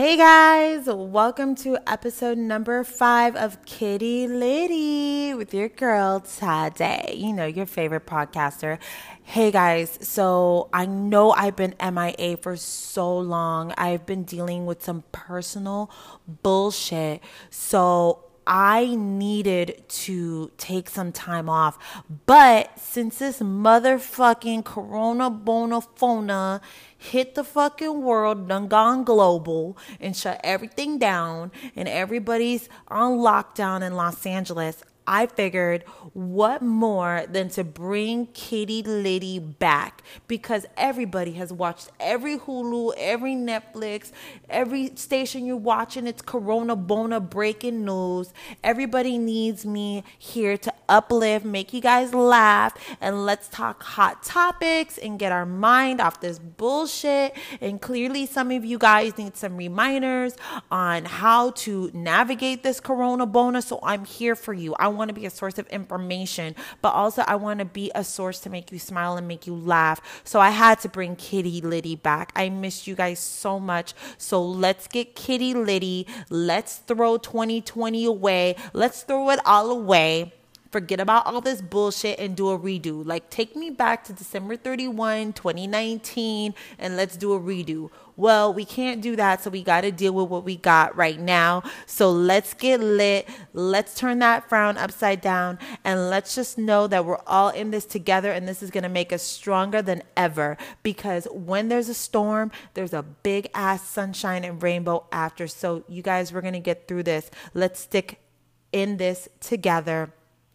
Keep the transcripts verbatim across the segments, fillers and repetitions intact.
Hey guys, welcome to episode number five of Kitty Liddy with your girl Tade, you know, your favorite podcaster. Hey guys, so I know I've been M I A for so long. I've been dealing with some personal bullshit. So I needed to take some time off. But since this motherfucking Corona Bonafona hit the fucking world, done gone global and shut everything down, and everybody's on lockdown in Los Angeles, I figured what more than to bring Kitty Liddy back, because everybody has watched every Hulu, every Netflix, every station you're watching, it's Corona Bona breaking news. Everybody needs me here to uplift, make you guys laugh, and let's talk hot topics and get our mind off this bullshit. And clearly some of you guys need some reminders on how to navigate this Corona Bona, so I'm here for you. I want to be a source of information, but also I want to be a source to make you smile and make you laugh. So I had to bring Kitty Liddy back. I missed you guys so much. So let's get Kitty Liddy. Let's throw twenty twenty away. Let's throw it all away. Forget about all this bullshit and do a redo. Like, take me back to December thirty-first, twenty nineteen, and let's do a redo. Well, we can't do that, so we got to deal with what we got right now. So let's get lit. Let's turn that frown upside down, and let's just know that we're all in this together, and this is going to make us stronger than ever, because when there's a storm, there's a big ass sunshine and rainbow after. So you guys, we're going to get through this. Let's stick in this together.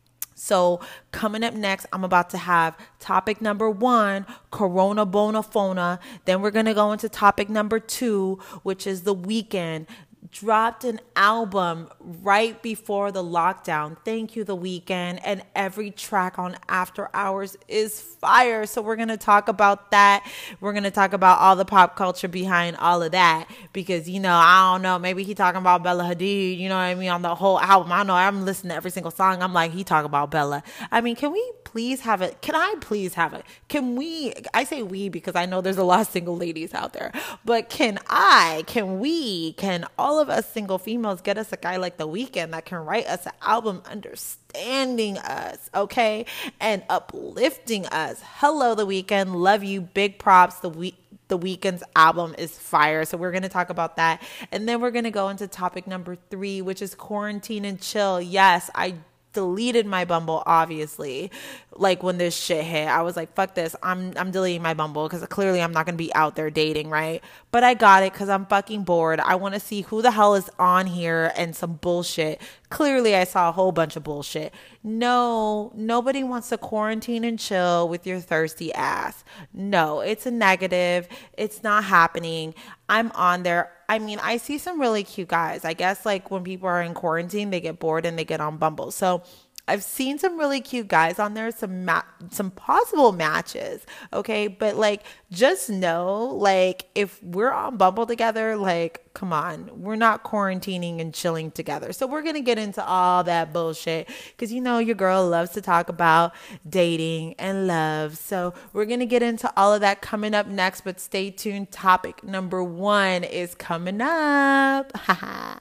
So coming up next, I'm about to have topic number one, Corona Bonafona. Then we're going to go into topic number two, which is The Weeknd. Dropped an album right before the lockdown. Thank you, The Weeknd. And every track on After Hours is fire. So we're going to talk about that. We're going to talk about all the pop culture behind all of that. Because, you know, I don't know, maybe he talking about Bella Hadid, you know what I mean, on the whole album. I know I'm listening to every single song. I'm like, he talking about Bella. I mean, can we please have it? Can I please have it? Can we, I say we because I know there's a lot of single ladies out there. But can I, can we, can all of us single females get us a guy like The Weeknd that can write us an album understanding us, okay, and uplifting us? Hello, The Weeknd, love you, big props. The week The Weeknd's album is fire. So we're going to talk about that, and then we're going to go into topic number three, which is quarantine and chill. Yes, I deleted my Bumble, obviously. Like, when this shit hit, I was like, fuck this, I'm I'm deleting my Bumble, because clearly I'm not gonna be out there dating, right? But I got it because I'm fucking bored. I want to see who the hell is on here and some bullshit. Clearly I saw a whole bunch of bullshit. No, nobody wants to quarantine and chill with your thirsty ass. No, it's a negative. It's not happening. I'm on there. I mean, I see some really cute guys. I guess, like, when people are in quarantine, they get bored and they get on Bumble. So I've seen some really cute guys on there, some ma- some possible matches, okay? But, like, just know, like, if we're on Bumble together, like, come on, we're not quarantining and chilling together. So we're going to get into all that bullshit because, you know, your girl loves to talk about dating and love. So we're going to get into all of that coming up next, but stay tuned. Topic number one is coming up. Haha.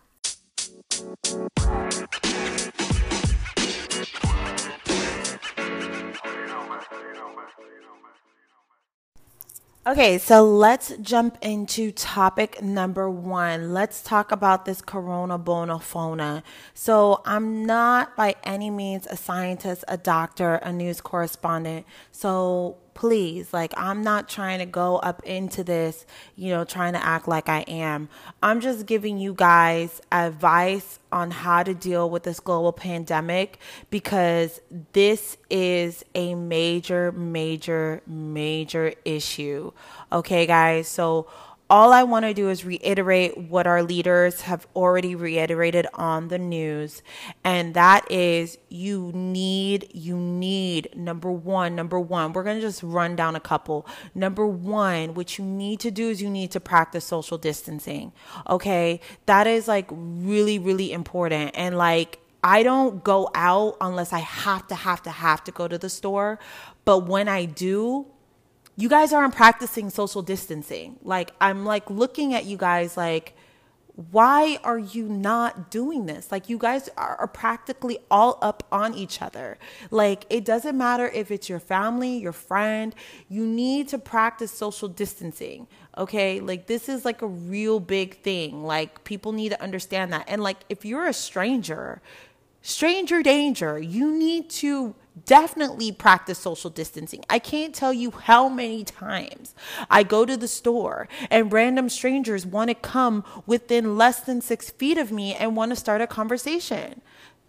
Okay, so let's jump into topic number one. Let's talk about this Corona Bonafona. So I'm not by any means a scientist, a doctor, a news correspondent. So please, like, I'm not trying to go up into this, you know, trying to act like I am. I'm just giving you guys advice on how to deal with this global pandemic, because this is a major, major, major issue. Okay, guys? So all I want to do is reiterate what our leaders have already reiterated on the news. And that is you need, you need, number one, number one, we're going to just run down a couple. Number one, what you need to do is you need to practice social distancing. Okay. That is like really, really important. And like, I don't go out unless I have to, have to, have to go to the store. But when I do, you guys aren't practicing social distancing. Like, I'm like looking at you guys like, Why are you not doing this? Like, you guys are, are practically all up on each other. Like, it doesn't matter if it's your family, your friend, you need to practice social distancing. Okay. Like, this is like a real big thing. Like, people need to understand that. And like, if you're a stranger, stranger danger, you need to definitely practice social distancing. I can't tell you how many times I go to the store and random strangers want to come within less than six feet of me and want to start a conversation.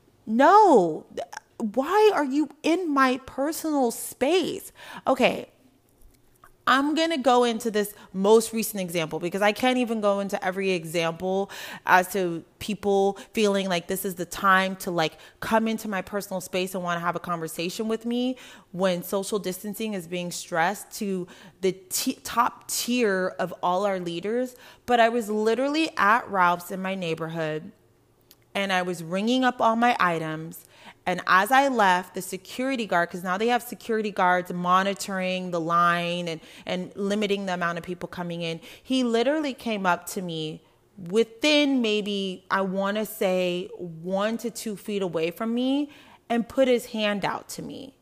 No, why are you in my personal space? Okay. I'm going to go into this most recent example because I can't even go into every example as to people feeling like this is the time to like come into my personal space and want to have a conversation with me when social distancing is being stressed to the t- top tier of all our leaders. But I was literally at Ralph's in my neighborhood and I was ringing up all my items. And as I left, the security guard, because now they have security guards monitoring the line and, and limiting the amount of people coming in, he literally came up to me within maybe, I want to say, one to two feet away from me and put his hand out to me.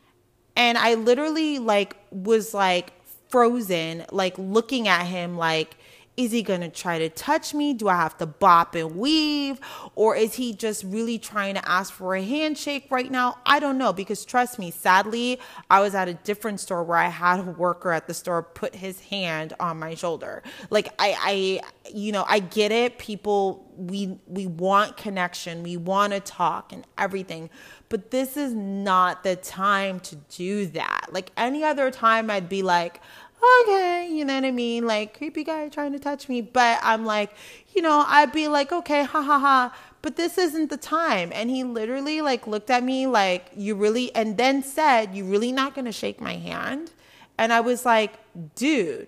And I literally like was like frozen, like looking at him like, is he going to try to touch me? Do I have to bop and weave? Or is he just really trying to ask for a handshake right now? I don't know, because trust me, sadly, I was at a different store where I had a worker at the store put his hand on my shoulder. Like I, I, you know, I get it. People, we, we want connection. We want to talk and everything, but this is not the time to do that. Like any other time I'd be like, okay, you know what I mean? Like, creepy guy trying to touch me. But I'm like, you know, I'd be like, okay, ha ha ha. But this isn't the time. And he literally like looked at me like, you really, and then said, you really not going to shake my hand? And I was like, dude,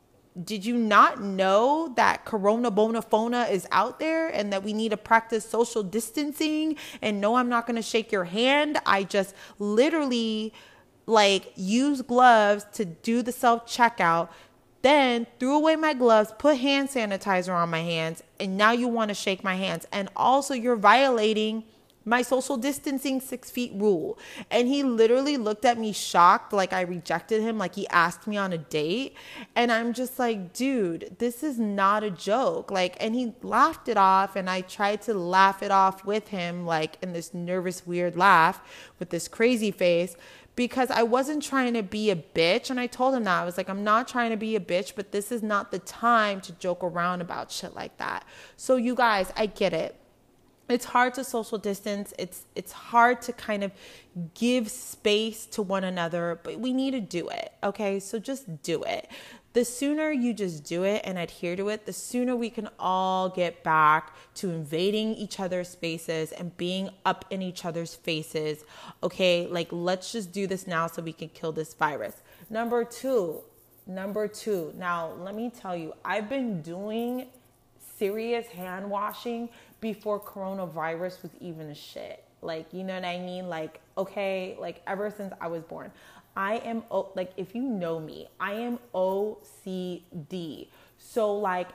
did you not know that Corona Bonafona is out there and that we need to practice social distancing? And no, I'm not going to shake your hand. I just literally like use gloves to do the self-checkout, then threw away my gloves, put hand sanitizer on my hands, and now you want to shake my hands. And also you're violating my social distancing six feet rule. And he literally looked at me shocked, like I rejected him, like he asked me on a date. And I'm just like, dude, this is not a joke. Like, and he laughed it off, and I tried to laugh it off with him, like in this nervous, weird laugh with this crazy face, because I wasn't trying to be a bitch. And I told him that. I was like, I'm not trying to be a bitch, but this is not the time to joke around about shit like that. So you guys, I get it. It's hard to social distance. It's it's hard to kind of give space to one another, but we need to do it. Okay, so just do it. The sooner you just do it and adhere to it, the sooner we can all get back to invading each other's spaces and being up in each other's faces. Okay, like let's just do this now so we can kill this virus. Number two, number two. Now, let me tell you, I've been doing serious hand washing before coronavirus was even a shit. Like, you know what I mean? Like, okay, like ever since I was born. I am, like, if you know me, I am O C D. So, like,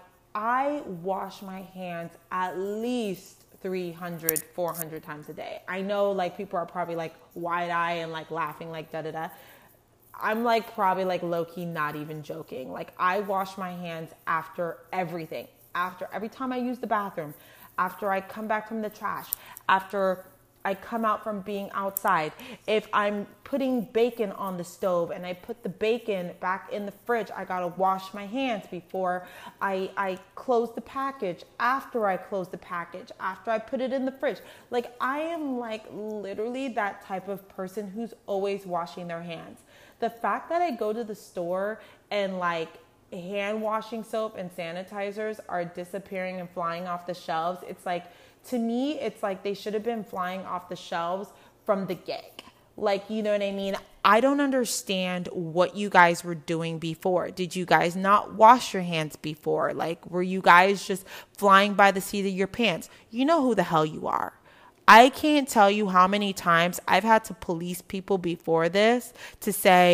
I wash my hands at least three hundred, four hundred times a day. I know, like, people are probably, like, wide-eyed and, like, laughing, like, da-da-da. I'm, like, probably, like, low-key not even joking. Like, I wash my hands after everything. After every time I use the bathroom. After I come back from the trash. After I come out from being outside. If I'm putting bacon on the stove and I put the bacon back in the fridge, I gotta wash my hands before I, I close the package, after I close the package, after I put it in the fridge. Like, I am like literally that type of person who's always washing their hands. The fact that I go to the store and like hand washing soap and sanitizers are disappearing and flying off the shelves, it's like, to me, it's like they should have been flying off the shelves from the get. Like, you know what I mean? I don't understand what you guys were doing before. Did you guys not wash your hands before? Like, were you guys just flying by the seat of your pants? You know who the hell you are. I can't tell you how many times I've had to police people before this to say,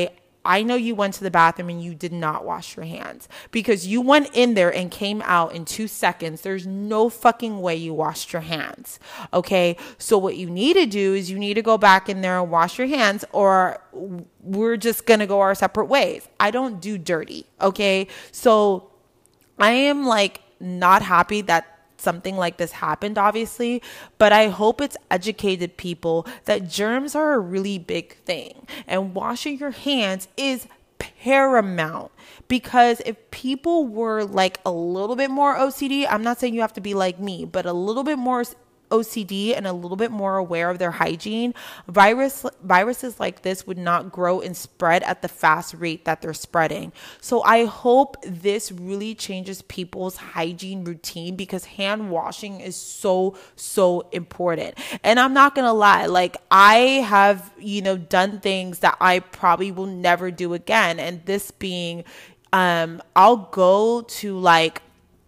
I know you went to the bathroom and you did not wash your hands, because you went in there and came out in two seconds. There's no fucking way you washed your hands. Okay. So what you need to do is you need to go back in there and wash your hands, or we're just going to go our separate ways. I don't do dirty. Okay. So I am like not happy that something like this happened, obviously, but I hope it's educated people that germs are a really big thing, and washing your hands is paramount. Because if people were like a little bit more O C D, I'm not saying you have to be like me, but a little bit more O C D and a little bit more aware of their hygiene, virus viruses like this would not grow and spread at the fast rate that they're spreading. So I hope this really changes people's hygiene routine, because hand washing is so, so important. And I'm not going to lie, like I have, you know, done things that I probably will never do again. And this being, um, I'll go to like,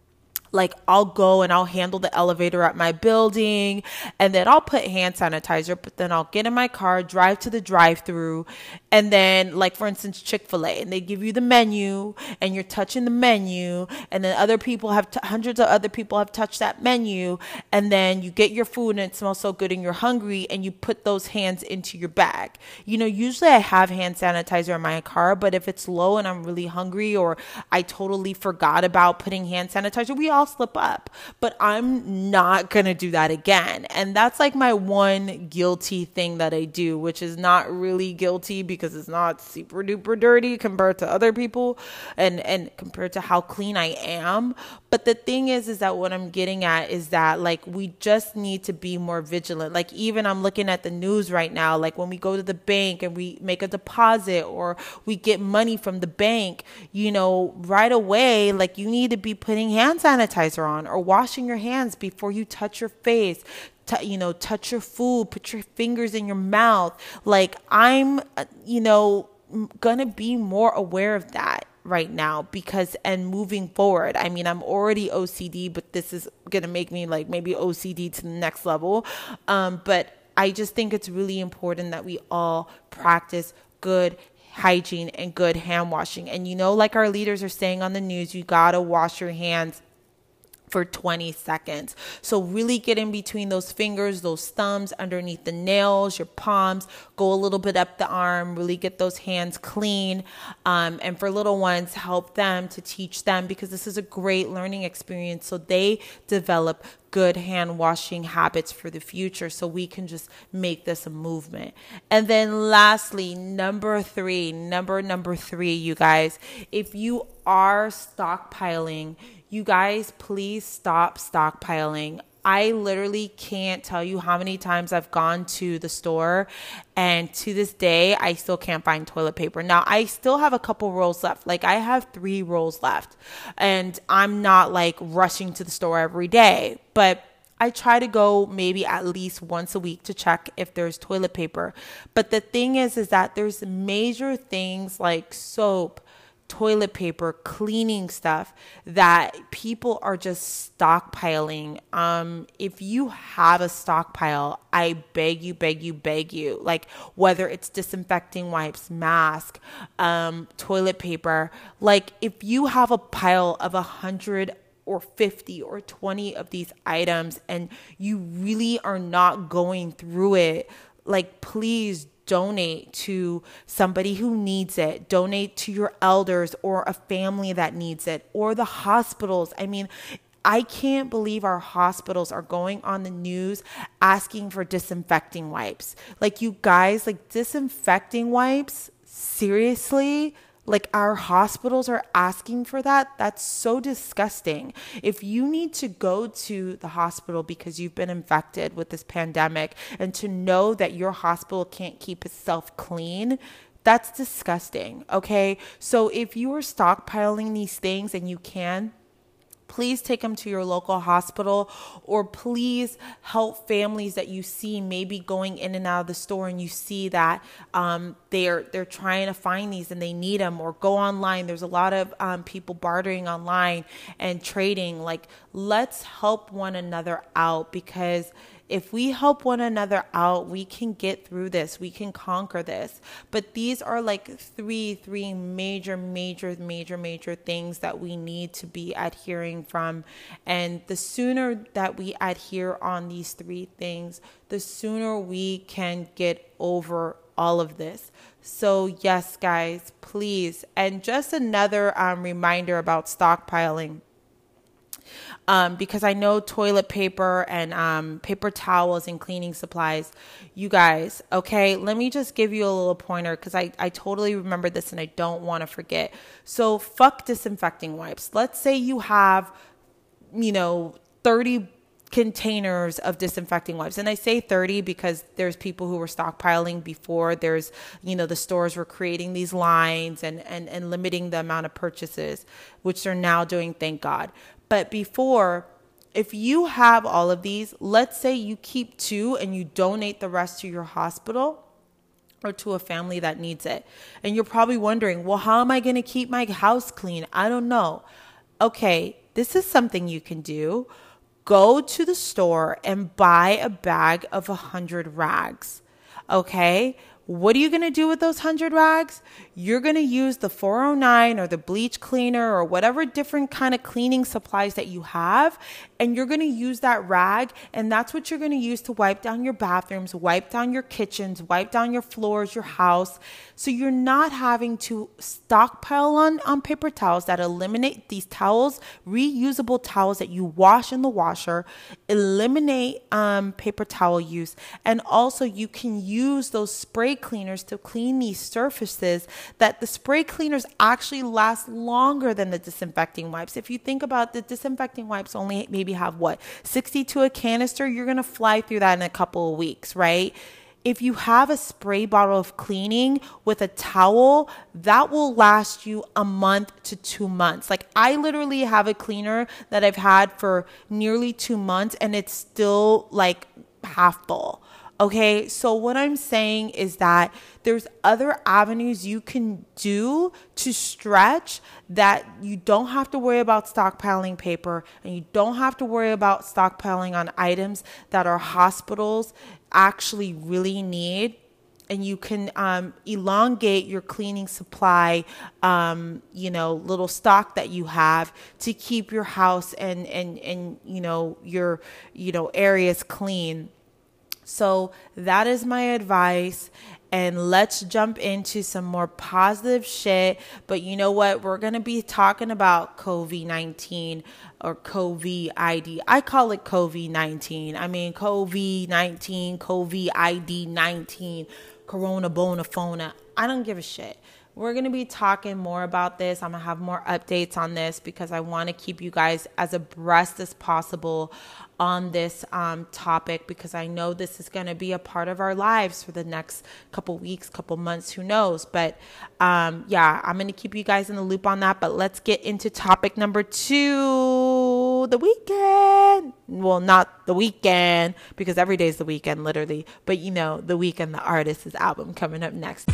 Like I'll go and I'll handle the elevator at my building, and then I'll put hand sanitizer, but then I'll get in my car, drive to the drive-through, and then like for instance, Chick-fil-A, and they give you the menu and you're touching the menu, and then other people have t- hundreds of other people have touched that menu, and then you get your food and it smells so good and you're hungry and you put those hands into your bag. You know, usually I have hand sanitizer in my car, but if it's low and I'm really hungry, or I totally forgot about putting hand sanitizer, we all I'll slip up, but I'm not going to do that again. And that's like my one guilty thing that I do, which is not really guilty because it's not super duper dirty compared to other people and, and compared to how clean I am. But the thing is, is that what I'm getting at is that like, we just need to be more vigilant. Like even I'm looking at the news right now, like when we go to the bank and we make a deposit or we get money from the bank, you know, right away, like you need to be putting hand sanitizer on or washing your hands before you touch your face, T- you know, touch your food, put your fingers in your mouth. Like I'm, uh, you know, gonna be more aware of that right now, because and moving forward, I mean, I'm already O C D, but this is gonna make me like maybe O C D to the next level. Um, but I just think it's really important that we all practice good hygiene and good hand washing. And you know, like our leaders are saying on the news, you gotta wash your hands for twenty seconds. So really get in between those fingers, those thumbs, underneath the nails, your palms, go a little bit up the arm, really get those hands clean. Um, and for little ones, help them to teach them, because this is a great learning experience. So they develop good hand washing habits for the future, so we can just make this a movement. And then lastly, number three, number number three, you guys, if you are stockpiling, you guys, please stop stockpiling. I literally can't tell you how many times I've gone to the store, and to this day, I still can't find toilet paper. Now, I still have a couple rolls left. Like I have three rolls left, and I'm not like rushing to the store every day, but I try to go maybe at least once a week to check if there's toilet paper. But the thing is, is that there's major things like soap, toilet paper, cleaning stuff that people are just stockpiling. Um, if you have a stockpile, I beg you, beg you, beg you, like whether it's disinfecting wipes, mask, um, toilet paper, like if you have a pile of a hundred or fifty or twenty of these items and you really are not going through it, like please donate to somebody who needs it. Donate to your elders or a family that needs it, or the hospitals. I mean, I can't believe our hospitals are going on the news asking for disinfecting wipes. Like you guys, like disinfecting wipes, seriously? Like our hospitals are asking for that? That's so disgusting. If you need to go to the hospital because you've been infected with this pandemic, and to know that your hospital can't keep itself clean, that's disgusting. Okay. So if you are stockpiling these things and you can, please take them to your local hospital, or please help families that you see maybe going in and out of the store, and you see that um, they're they're trying to find these and they need them, or go online. There's a lot of um, people bartering online and trading. Like, let's help one another out, because If we help one another out, we can get through this. We can conquer this. But these are like three, three major, major, major, major things that we need to be adhering from. And the sooner that we adhere on these three things, the sooner we can get over all of this. So yes, guys, please. And just another um, reminder about stockpiling. Um, because I know toilet paper and um, paper towels and cleaning supplies, you guys, okay, let me just give you a little pointer because I, I totally remember this and I don't want to forget. So fuck disinfecting wipes. Let's say you have, you know, thirty containers of disinfecting wipes. And I say thirty because there's people who were stockpiling before. There's, you know, the stores were creating these lines and, and, and limiting the amount of purchases, which they're now doing, thank God. But before, if you have all of these, let's say you keep two and you donate the rest to your hospital or to a family that needs it. And you're probably wondering, well, how am I going to keep my house clean? I don't know. Okay, this is something you can do. Go to the store and buy a bag of one hundred rags. Okay? What are you going to do with those one hundred rags? You're going to use the four oh nine or the bleach cleaner or whatever different kind of cleaning supplies that you have. And you're going to use that rag. And that's what you're going to use to wipe down your bathrooms, wipe down your kitchens, wipe down your floors, your house. So you're not having to stockpile on, on paper towels. That eliminate these towels, reusable towels that you wash in the washer, eliminate um, paper towel use. And also you can use those spray cleaners to clean these surfaces that the spray cleaners actually last longer than the disinfecting wipes. If you think about the disinfecting wipes only maybe have what, sixty to a canister, you're going to fly through that in a couple of weeks, right? If you have a spray bottle of cleaning with a towel, that will last you a month to two months. Like I literally have a cleaner that I've had for nearly two months and it's still like half full. Okay, so what I'm saying is that there's other avenues you can do to stretch that you don't have to worry about stockpiling paper and you don't have to worry about stockpiling on items that our hospitals actually really need. And you can um, elongate your cleaning supply, um, you know, little stock that you have to keep your house and, and, and you know, your, you know, areas clean. So that is my advice. And let's jump into some more positive shit. But you know what? We're going to be talking about COVID nineteen or COVID I D. I call it COVID nineteen. I mean, COVID nineteen, COVID I D nineteen, Corona Bonafona. I don't give a shit. We're going to be talking more about this. I'm going to have more updates on this because I want to keep you guys as abreast as possible on this um, topic because I know this is going to be a part of our lives for the next couple weeks, couple months, who knows. But um, yeah, I'm going to keep you guys in the loop on that. But let's get into topic number two, the weekend. Well, not the weekend because every day is the weekend, literally. But you know, the Weeknd, the artist's album coming up next.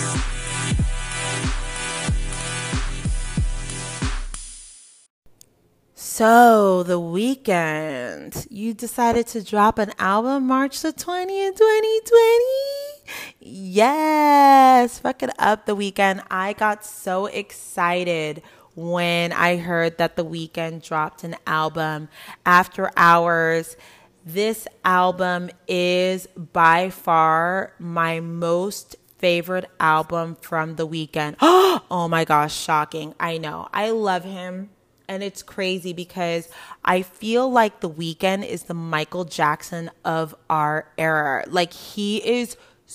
So, The Weeknd, you decided to drop an album March the twentieth, twenty twenty? Yes, fuck it up, The Weeknd. I got so excited when I heard that The Weeknd dropped an album, After Hours. This album is by far my most favorite album from The Weeknd. Oh my gosh, shocking. I know. I love him. And it's crazy because I feel like The Weeknd is the Michael Jackson of our era. Like, he is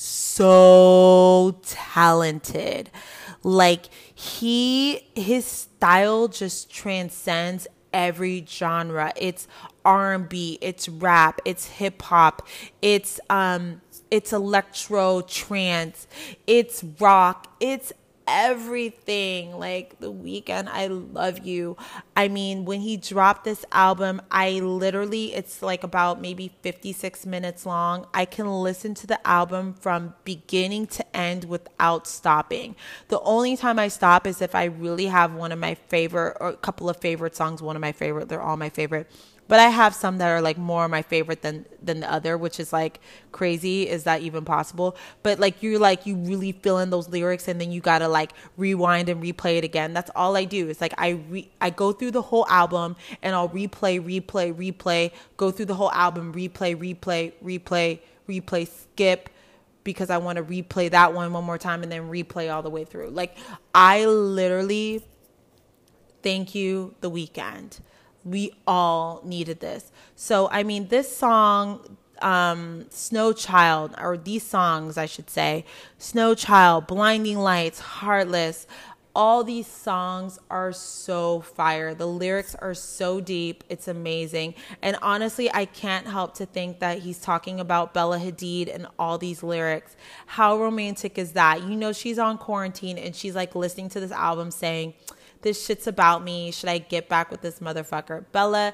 so talented. Like, he, his style just transcends every genre. It's R and B, it's rap, it's hip hop, it's um, it's electro trance, it's rock, it's everything. Like, The Weeknd, I love you. I mean, when he dropped this album, I literally, it's like about maybe fifty-six minutes long. I can listen to the album from beginning to end without stopping. The only time I stop is if I really have one of my favorite, or a couple of favorite songs, one of my favorite, they're all my favorite, But I have some that are like more my favorite than than the other, which is like crazy. Is that even possible? But like you're like you really feel in those lyrics, and then you gotta like rewind and replay it again. That's all I do. It's like I re- I go through the whole album and I'll replay, replay, replay, go through the whole album, replay, replay, replay, replay, skip, because I want to replay that one one more time and then replay all the way through. Like I literally, thank you, The Weeknd. We all needed this. So, I mean, this song, um, Snow Child, or these songs, I should say, Snow Child, Blinding Lights, Heartless, all these songs are so fire. The lyrics are so deep. It's amazing. And honestly, I can't help to think that he's talking about Bella Hadid and all these lyrics. How romantic is that? You know, she's on quarantine and she's like listening to this album saying, this shit's about me. Should I get back with this motherfucker? Bella,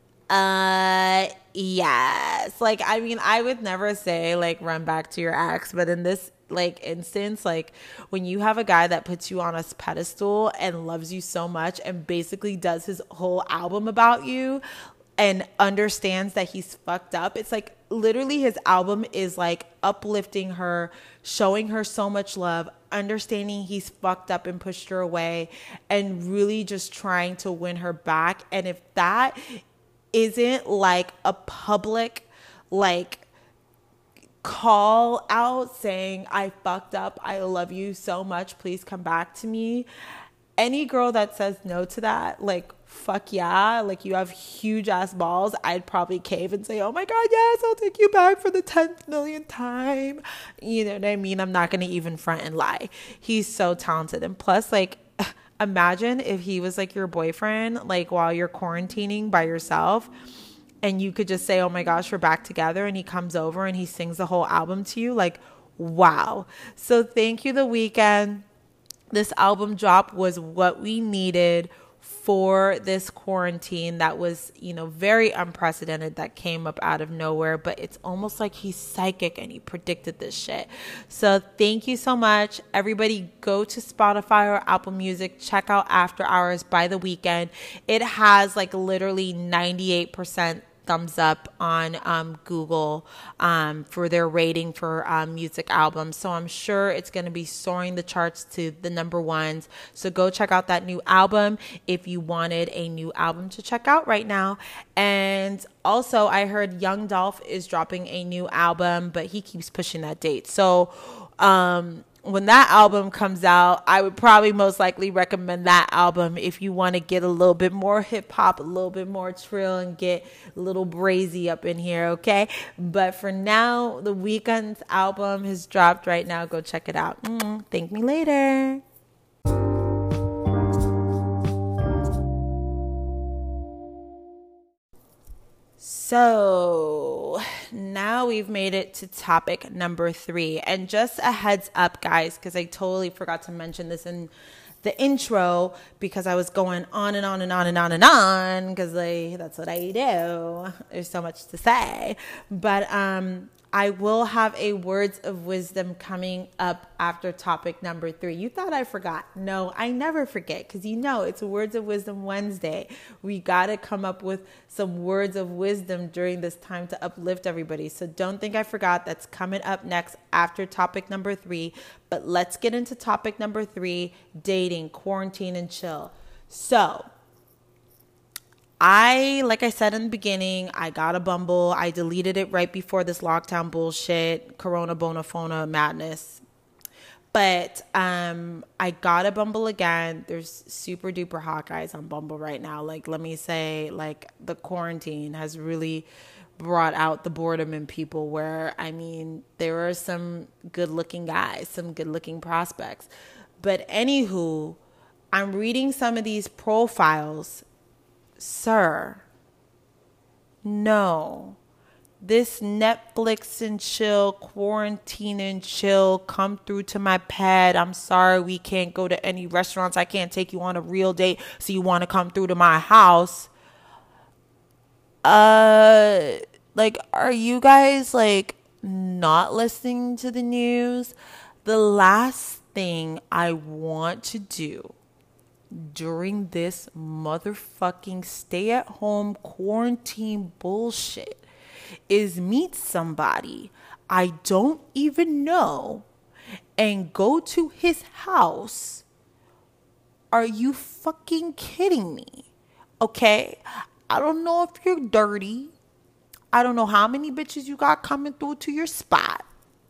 uh, yes. Like, I mean, I would never say, like, run back to your ex. But in this, like, instance, like, when you have a guy that puts you on a pedestal and loves you so much and basically does his whole album about you and understands that he's fucked up, it's like, literally his album is, like, uplifting her, showing her so much love, understanding he's fucked up and pushed her away, and really just trying to win her back. And if that isn't like a public like call out saying, I fucked up, I love you so much, please come back to me, any girl that says no to that, like, fuck yeah, like, you have huge ass balls. I'd probably cave and say, oh my god, yes, I'll take you back for the tenth millionth time. You know what I mean? I'm not gonna even front and lie. He's so talented. And plus, like, imagine if he was like your boyfriend, like, while you're quarantining by yourself, and you could just say, oh my gosh, we're back together, and he comes over and he sings the whole album to you. Like, wow. So thank you, The Weeknd. This album drop was what we needed for this quarantine that was, you know, very unprecedented, that came up out of nowhere. But it's almost like he's psychic and he predicted this shit. So thank you so much. Everybody go to Spotify or Apple Music, check out After Hours by The Weeknd. It has like literally ninety-eight percent thumbs up on um, Google um, for their rating for um, music albums. So I'm sure it's going to be soaring the charts to the number ones. So go check out that new album if you wanted a new album to check out right now. And also, I heard Young Dolph is dropping a new album, but he keeps pushing that date. So um when that album comes out, I would probably most likely recommend that album if you want to get a little bit more hip hop, a little bit more trill, and get a little brazy up in here, okay? But for now, The Weeknd's album has dropped right now. Go check it out. Mm, thank me later. So now we've made it to topic number three. And just a heads up, guys, because I totally forgot to mention this in the intro because I was going on and on and on and on and on because like, that's what I do. There's so much to say. But um, I will have a words of wisdom coming up after topic number three. You thought I forgot. No, I never forget because you know it's Words of Wisdom Wednesday. We got to come up with some words of wisdom during this time to uplift everybody. So don't think I forgot. That's coming up next after topic number three. But let's get into topic number three, dating, quarantine, and chill. So I, like I said in the beginning, I got a Bumble. I deleted it right before this lockdown bullshit, Corona Bonafona madness. But um, I got a Bumble again. There's super duper hot guys on Bumble right now. Like, let me say, like, the quarantine has really brought out the boredom in people where, I mean, there are some good looking guys, some good looking prospects. But anywho, I'm reading some of these profiles. Sir, no, this Netflix and chill, quarantine and chill, come through to my pad. I'm sorry, we can't go to any restaurants. I can't take you on a real date. So you want to come through to my house? Uh, like, are you guys like not listening to the news? The last thing I want to do during this motherfucking stay-at-home quarantine bullshit is meet somebody I don't even know and go to his house. Are you fucking kidding me? Okay? I don't know if you're dirty. I don't know how many bitches you got coming through to your spot.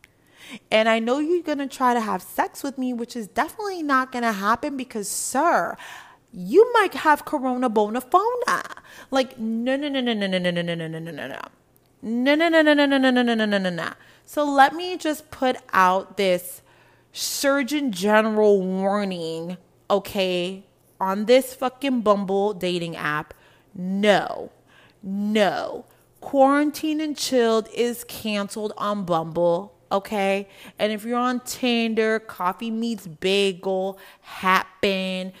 And I know you're going to try to have sex with me, which is definitely not going to happen because, sir, you might have corona bona fauna. Like, no, no, no, no, no, no, no, no, no, no, no, no, no. No, no, no, no, no, no, no, no, no, no, no, no. So let me just put out this Surgeon General warning, okay, on this fucking Bumble dating app. No, no. Quarantine and Chilled is canceled on Bumble. Okay, and if you're on Tinder, Coffee Meets Bagel, Happen,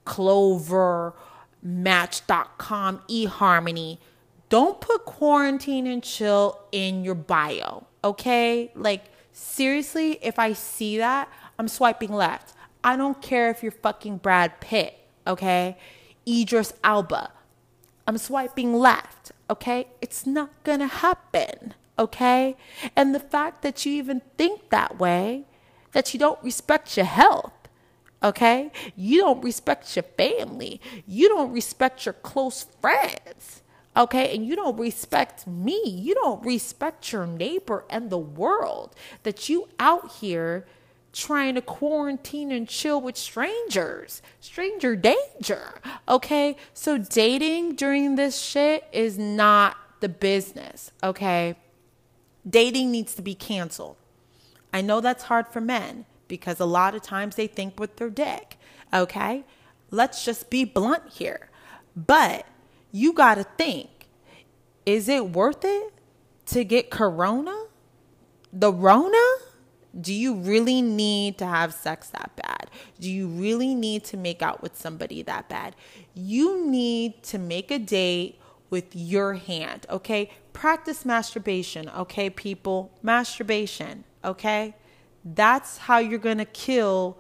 Clover, Match dot com, eHarmony, don't put Quarantine and Chill in your bio. Okay, like seriously, if I see that, I'm swiping left. I don't care if you're fucking Brad Pitt. Okay, Idris Elba, I'm swiping left. Okay, it's not gonna happen. Okay? And the fact that you even think that way, that you don't respect your health, okay? You don't respect your family. You don't respect your close friends, okay? And you don't respect me. You don't respect your neighbor and the world, that you out here trying to quarantine and chill with strangers. Stranger danger, okay? So dating during this shit is not the business, okay? Dating needs to be canceled. I know that's hard for men because a lot of times they think with their dick. Okay? Let's just be blunt here. But you got to think, is it worth it to get corona? The Rona? Do you really need to have sex that bad? Do you really need to make out with somebody that bad? You need to make a date with your hand, okay? Practice masturbation, okay, people? Masturbation, okay? That's how you're going to kill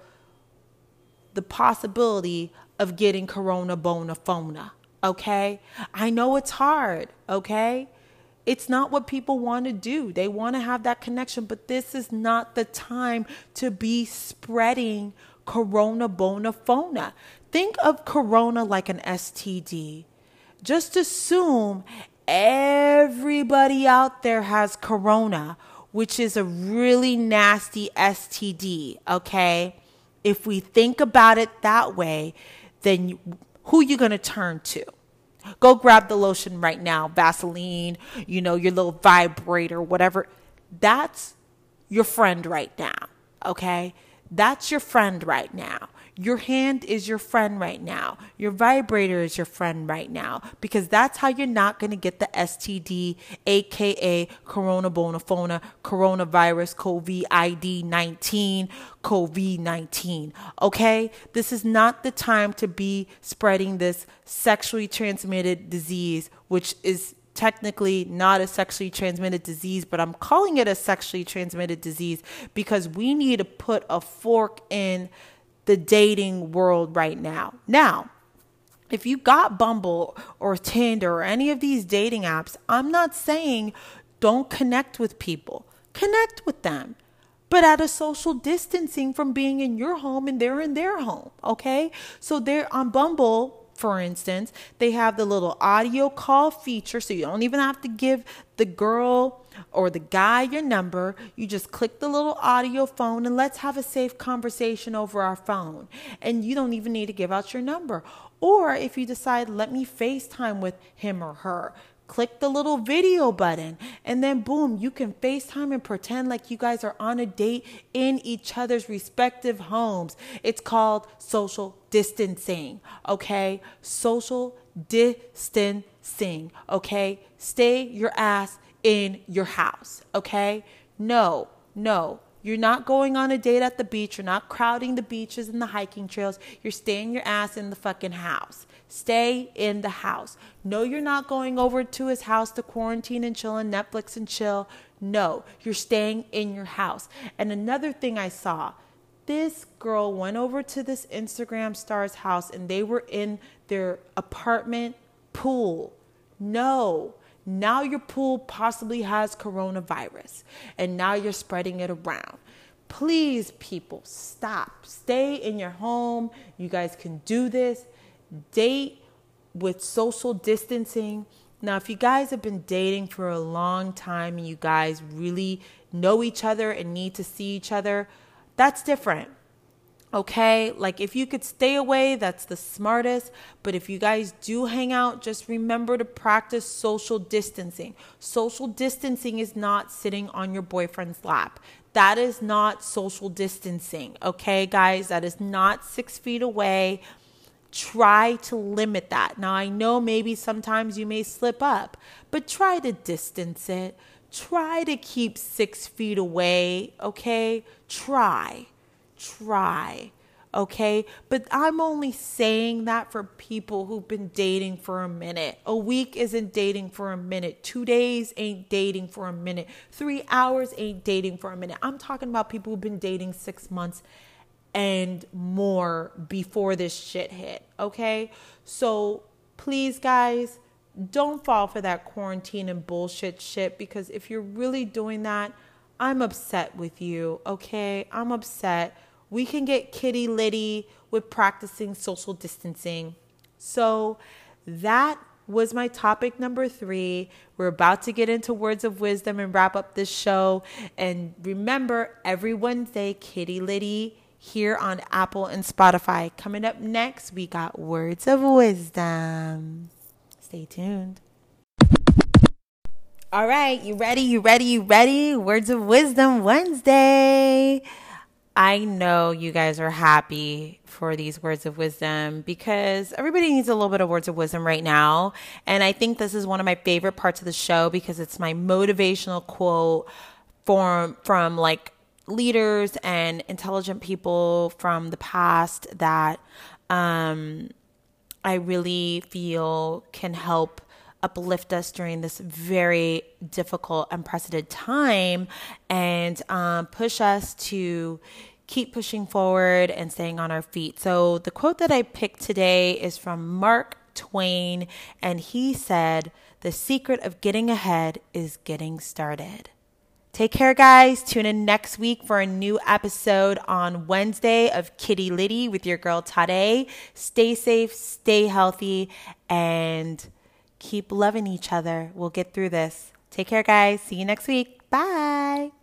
the possibility of getting corona bona fauna, okay? I know it's hard, okay? It's not what people want to do. They want to have that connection, but this is not the time to be spreading corona bona fauna. Think of corona like an S T D. Just assume everybody out there has corona, which is a really nasty S T D, okay? If we think about it that way, then you, who you going to turn to? Go grab the lotion right now, Vaseline, you know, your little vibrator, whatever. That's your friend right now, okay? That's your friend right now. Your hand is your friend right now. Your vibrator is your friend right now, because that's how you're not going to get the S T D, aka corona bona fauna, coronavirus, COVID nineteen, COVID nineteen. Okay? This is not the time to be spreading this sexually transmitted disease, which is technically not a sexually transmitted disease, but I'm calling it a sexually transmitted disease because we need to put a fork in the dating world right now. Now, if you got Bumble or Tinder or any of these dating apps, I'm not saying don't connect with people. Connect with them, but at a social distancing from being in your home and they're in their home, okay? So they're on Bumble, for instance, they have the little audio call feature, so you don't even have to give the girl or the guy your number. You just click the little audio phone and let's have a safe conversation over our phone. And you don't even need to give out your number. Or if you decide, let me FaceTime with him or her, click the little video button and then boom, you can FaceTime and pretend like you guys are on a date in each other's respective homes. It's called social distancing, okay? Social distancing, okay? Stay your ass in your house, okay? No, no. You're not going on a date at the beach. You're not crowding the beaches and the hiking trails. You're staying your ass in the fucking house. Stay in the house. No, you're not going over to his house to quarantine and chill and Netflix and chill. No, you're staying in your house. And another thing I saw, This girl went over to this Instagram star's house and they were in their apartment pool. No, now your pool possibly has coronavirus and now you're spreading it around. Please, people, stop. Stay in your home. You guys can do this. Date with social distancing. Now, if you guys have been dating for a long time and you guys really know each other and need to see each other, that's different. Okay? Like if you could stay away, that's the smartest. But if you guys do hang out, just remember to practice social distancing. Social distancing is not sitting on your boyfriend's lap. That is not social distancing. Okay, guys? That is not six feet away. Try to limit that. Now, I know maybe sometimes you may slip up, but try to distance it. Try to keep six feet away, okay? Try. Try, okay? But I'm only saying that for people who've been dating for a minute. A week isn't dating for a minute. Two days ain't dating for a minute. Three hours ain't dating for a minute. I'm talking about people who've been dating six months and more before this shit hit, okay? So please, guys, don't fall for that quarantine and bullshit shit, because if you're really doing that, I'm upset with you, okay? I'm upset. We can get kitty litty with practicing social distancing. So that was my topic number three. We're about to get into words of wisdom and wrap up this show. And remember, every Wednesday, kitty litty here on Apple and Spotify. Coming up next, we got words of wisdom. Stay tuned. All right, you ready? You ready? You ready? Words of Wisdom Wednesday. I know you guys are happy for these words of wisdom because everybody needs a little bit of words of wisdom right now. And I think this is one of my favorite parts of the show because it's my motivational quote from, from like leaders and intelligent people from the past that um, I really feel can help uplift us during this very difficult, unprecedented time and um, push us to keep pushing forward and staying on our feet. So the quote that I picked today is from Mark Twain, and he said, "The secret of getting ahead is getting started." Take care, guys. Tune in next week for a new episode on Wednesday of Kitty Litty with your girl Tade. Stay safe, stay healthy, and keep loving each other. We'll get through this. Take care, guys. See you next week. Bye.